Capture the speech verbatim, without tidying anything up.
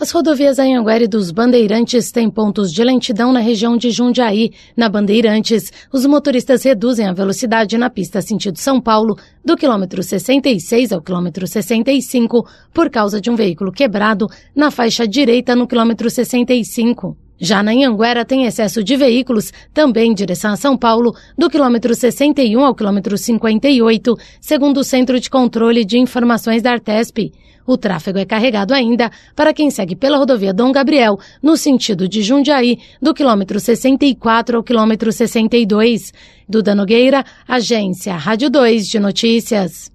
As rodovias Anhanguera e dos Bandeirantes têm pontos de lentidão na região de Jundiaí. Na Bandeirantes, os motoristas reduzem a velocidade na pista sentido São Paulo, do quilômetro sessenta e seis ao quilômetro sessenta e cinco, por causa de um veículo quebrado na faixa direita no quilômetro sessenta e cinco. Já na Anhanguera tem excesso de veículos, também em direção a São Paulo, do quilômetro sessenta e um ao quilômetro cinquenta e oito, segundo o Centro de Controle de Informações da Artesp. O tráfego é carregado ainda para quem segue pela rodovia Dom Gabriel, no sentido de Jundiaí, do quilômetro sessenta e quatro ao quilômetro sessenta e dois. Duda Nogueira, Agência Rádio dois de Notícias.